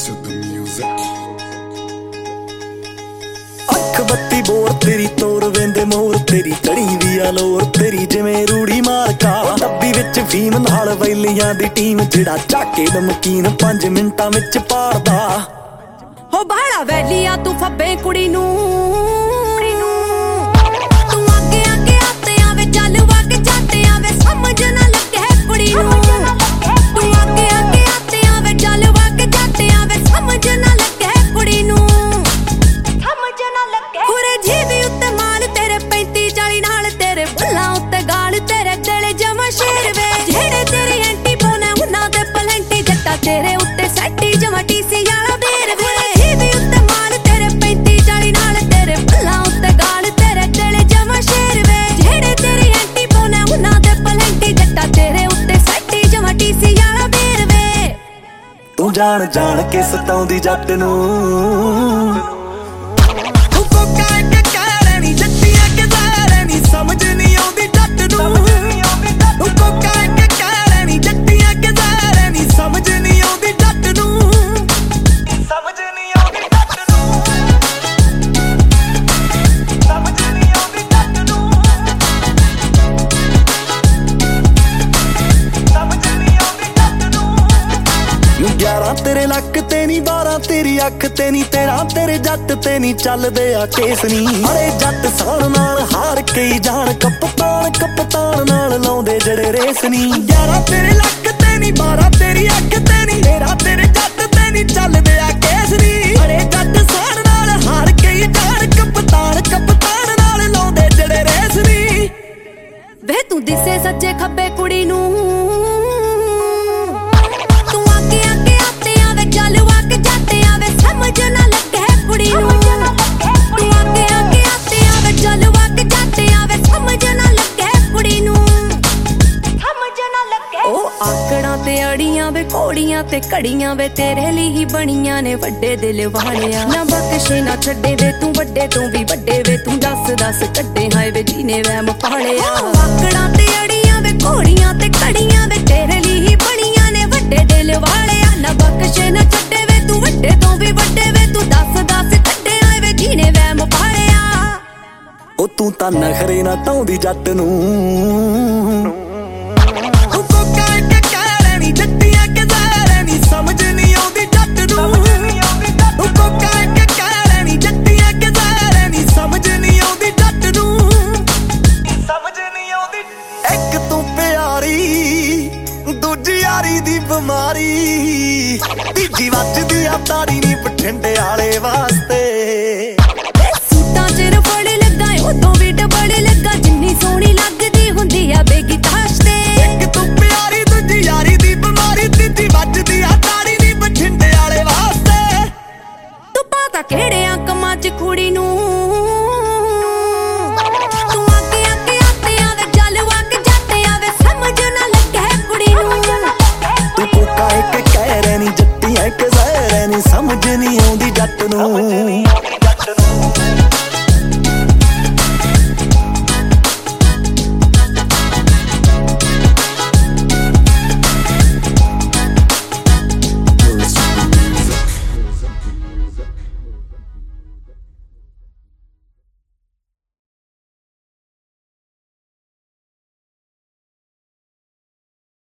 to the music. ਅੱਖ ਬੱਤੀ bore ਤੇਰੀ ਤੋਰ ਵੇਂਦੇ ਮੋਰ ਤੇਰੀ ਚੜੀ ਵੀ ਆ ਲੋਰ ਤੇਰੀ ਜਿਵੇਂ ਰੂੜੀ ਮਾਲਕਾ ਡੱਬੀ ਵਿੱਚ ਫੀਮ ਨਾਲ ਵੈਲੀਆਂ ਦੀ ਟੀਮ ਜਿਹੜਾ ਝਾਕੇ ਨਮਕੀਨ 5 ਮਿੰਟਾਂ ਵਿੱਚ ਪਾੜਦਾ ਹੋ ਬਾਹਲਾ ਵੈਲੀਆ ਤੂੰ ਫੱਬੇ ਕੁੜੀ ਨੂੰ ਤੂੰ ਅੱਗੇ ਅੱਗੇ ਆਤੇ ਆਵੇ ਚੱਲ ਵਗ ਜਾਤੇ ਆਵੇ ਸਮਝ ਨਾ ਲੱਗੇ ਕੁੜੀ ਨੂੰ ਤੂੰ ਅੱਗੇ ਅੱਗੇ ਆਤੇ ਆਵੇ ਚੱਲ ਵਗ ਜਾਤੇ ਆਵੇ ਸਮਝ ਨਾ ਲੱਗੇ ਕੁੜੀ ਨੂੰ ਸਮਝ ਨਾ ਲੱਗੇ ਹੁਰੇ ਜੀਵੀ ਉੱਤੇ ਮਾਲ ਤੇਰੇ 35 40 ਨਾਲ ਤੇਰੇ ਬੁੱਲਾਂ ਉੱਤੇ ਗਾਲ ਤੇਰੇ ਦਿਲ ਜਮਾ ਸ਼ੇਰ ਵੇ ਜਿਹੜੇ ਤੇਰੀ ਐਂਟੀ ਬੋਨੇ ਉਹਨਾਂ ਦੇ ਪਲੰਟੀ ਜੱਟਾ ਤੇਰੇ ਉੱਤੇ ਸੈੱਟੀ ਜਮਾ ਟੀਸੀ ਵਾਲਾ ਵੀਰ ਵੇ ਜੀਵੀ ਉੱਤੇ ਮਾਲ ਤੇਰੇ 35 40 ਨਾਲ ਤੇਰੇ ਬੁੱਲਾਂ ਉੱਤੇ ਗਾਲ ਤੇਰੇ ਦਿਲ ਜਮਾ ਸ਼ੇਰ ਵੇ ਜਿਹੜੇ ਤੇਰੀ ਐਂਟੀ ਬੋਨੇ ਉਹਨਾਂ ਦੇ ਪਲੰਟੀ ਜੱਟਾ ਤੇਰੇ ਉੱਤੇ ਸੈੱਟੀ ਜਮਾ ਟੀਸੀ ਵਾਲਾ ਵੀਰ ਵੇ ਤੂੰ ਜਾਣ ਜਾਣ ਕੇ ਸਤਾਉਂਦੀ ਜੱਟ ਨੂੰ ਤੇਰੇ ਲੱਕ ਤੇ ਨੀ 12 ਤੇਰੀ ਅੱਖ ਤੇ ਨੀ 13 ਤੇਰੇ ਜੱਟ ਤੇ ਨੀ ਚੱਲਦੇ ਆ ਕੇਸ ਨੀ ਅਰੇ ਜੱਟ ਸਾਣ ਨਾਲ ਹਾਰ ਕੇ ਜਾਣ ਕਪਤਾਨ ਨਾਲ ਲਾਉਂਦੇ ਜਿਹੜੇ ਰੇਸ ਨੀ 11 ਤੇਰੇ ਲੱਕ ਤੇ ਨੀ 12 ਤੇਰੀ ਅੱਖ ਤੇ ਨੀ 13 ਤੇਰੇ ਜੱਟ ਤੇ ਨੀ ਚੱਲਦੇ ਆ ਕੇਸ ਨੀ ਅਰੇ ਜੱਟ ਸਾਣ ਨਾਲ ਹਾਰ ਕੇ ਜਾਣ ਕਪਤਾਨ ਨਾਲ ਲਾਉਂਦੇ ਜਿਹੜੇ ਰੇਸ ਨੀ ਵੇ ਤੂੰ ਦਿਸੇ ਸੱਜੇ ਖੱਬੇ ਕੁੜੀ ਨੂੰ ਚੱਲ ਵਗ ਜਾਤੇ ਆਵੇ ਸਮਝ ਨਾ ਲੱਗੇ ਕੁੜੀ ਨੂੰ ਤੂੰ ਅੱਗੇ ਅੱਗੇ ਆਤੇ ਆਵੇ ਚੱਲ ਵਗ ਜਾਤੇ ਆਵੇ ਸਮਝ ਨਾ ਲੱਗੇ ਕੁੜੀ ਨੂੰ ਸਮਝ ਨਾ ਲੱਗੇ ਉਹ ਆਕੜਾਂ ਤੇ ਅੜੀਆਂ ਵੇ ਘੋੜੀਆਂ ਤੇ ਘੜੀਆਂ ਵੇ ਤੇਰੇ ਲਈ ਹੀ ਬਣੀਆਂ ਨੇ ਵੱਡੇ ਦਿਲ ਵਾਲਿਆ ਨਾ ਬਖਸ਼ੇ ਨਾ ਛੱਡੇ ਵੇ ਤੂੰ ਵੱਡੇ ਤੋਂ ਵੀ ਵੱਡੇ ਵੇ ਤੂੰ ਦੱਸ ਕੱਢੇ ਹਾਏ ਵੇ ਜੀਨੇ ਵਹਿਮ ਪਾਲਿਆ ਆਕੜਾਂ ਤੇ ਅੜੀਆਂ ਵੇ ਘੋੜੀਆਂ ਤੇ ਘੜੀਆਂ ਵੇ ਤੇਰੇ ਲਈ ਹੀ ਬਣੀਆਂ ਨੇ ਵੱਡੇ ਦਿਲ ਵਾਲਿਆ ਨਾ ਬਖਸ਼ੇ ਨਾ ਛੱਡੇ ਵੇ ਤੂੰ ਵੱਡੇ ਤੋਂ ਵੀ ਵੱਡੇ ਵੇ ਤੂੰ ਦੱਸ ਕੱਢੇ ਆਏ ਵੇ ਜੀਨੇ ਵਹਿਮ ਪਾਲਿਆ ਉਹ ਤੂੰ ਤਾਂ ਨਖਰੇ ਨਾ ਤਾਉਂਦੀ ਜੱਟ ਨੂੰ ਸਮਝ ਨਹੀਂ ਆਉਂਦੀ ਜੱਟ ਨੂੰ ਉਹ ਕੋਕਾ ਇੱਕ ਕਹਿ ਲੈਣੀ ਜੱਟੀਆਂ ਕਿਦਾਂ ਨੀ ਸਮਝ ਨਹੀਂ ਆਉਂਦੀ ਜੱਟ ਨੂੰ ਸਮਝ ਨਹੀਂ ਆਉਂਦੀ ਇੱਕ ਤੂੰ ਪਿਆਰੀ ਦੂਜੀ ਯਾਰੀ ਦੀ ਬਿਮਾਰੀ ਤੀਜੀ ਵੱਜਦੀ ਆ ਤਾੜੀ ਨੀ ਬਠਿੰਡੇ ਵਾਲੇ ਵਾਸਤੇ